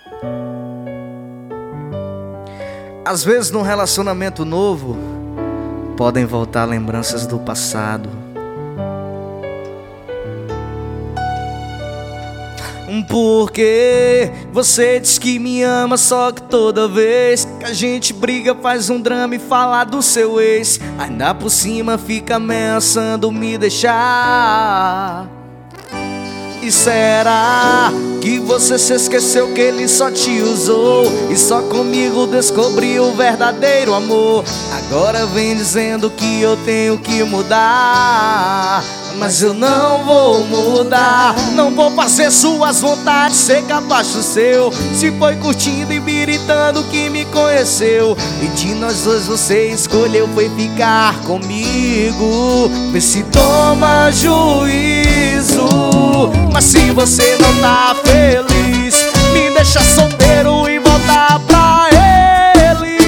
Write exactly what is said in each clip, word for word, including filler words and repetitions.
Às vezes num relacionamento novo podem voltar lembranças do passado. Porque você diz que me ama, só que toda vez que a gente briga faz um drama e fala do seu ex. Ainda por cima fica ameaçando me deixar. E será que você se esqueceu que ele só te usou e só comigo descobriu o verdadeiro amor? Agora vem dizendo que eu tenho que mudar, mas eu não vou mudar. Não vou fazer suas vontades, ser capaz do seu. Se foi curtindo e biritando que me conheceu, e de nós dois você escolheu foi ficar comigo. Vê se toma juízo. Mas se você não tá feliz, me deixa solteiro e voltar pra ele.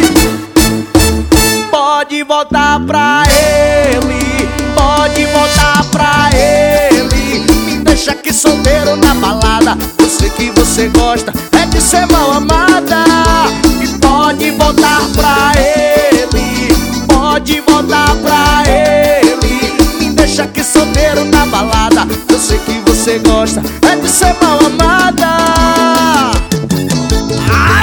Pode voltar pra ele, pode voltar pra ele. Me deixa aqui solteiro na balada. Eu sei que você gosta é de ser mal amada. E pode voltar pra ele, pode voltar pra ele. Me deixa aqui solteiro na balada. Eu sei que você gosta é de ser mal amada. Ai!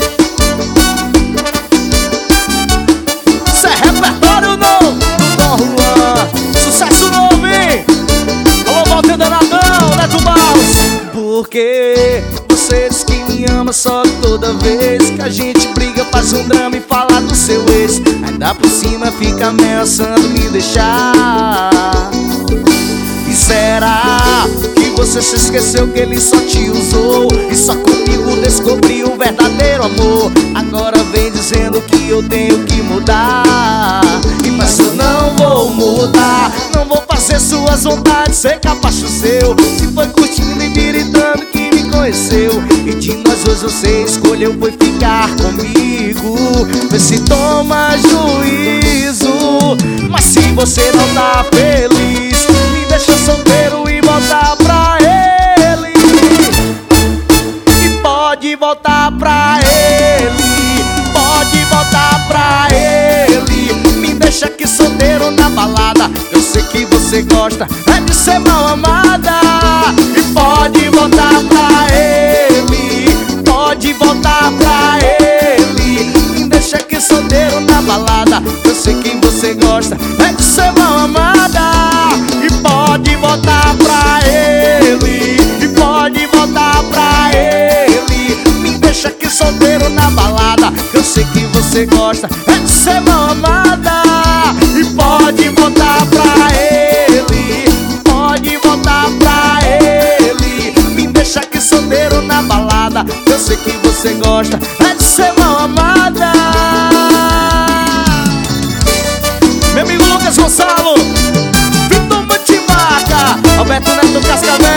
Isso é repertório novo do Dom Juan. Sucesso novo, hein? Alô, Valdir Danadão, Neto Baus. Porque você diz que me ama, só que toda vez que a gente briga faz um drama e fala do seu ex. Ainda por cima fica ameaçando me deixar. E será que você se esqueceu que ele só te usou e só comigo descobriu o verdadeiro amor? Agora vem dizendo que eu tenho que mudar, mas eu não vou mudar. Não vou fazer suas vontades, ser capaz do seu. Se foi curtindo e gritando que me conheceu, e de nós dois você escolheu foi ficar comigo. Vê se toma juízo. Mas se você não tá feliz, me deixa solteiro e voltar pra ele. E pode voltar pra ele, pode voltar pra ele. Me deixa aqui solteiro na balada. Eu sei que você gosta é de ser mal amada. E pode voltar pra ele, pode voltar pra ele. Me deixa aqui solteiro na balada. Eu sei que você gosta é de ser mal amada. E pode voltar pra ele, e pode voltar pra ele. Me deixa aqui solteiro na balada. Eu sei que você gosta é de ser mal amada. E pode voltar pra ele, pode voltar pra ele. Me deixa aqui solteiro na balada. Eu sei que você gosta é de ser mal amada. Meu amigo Lucas Gonçalo, Vitor Mantimaca, Alberto Neto Cascavel.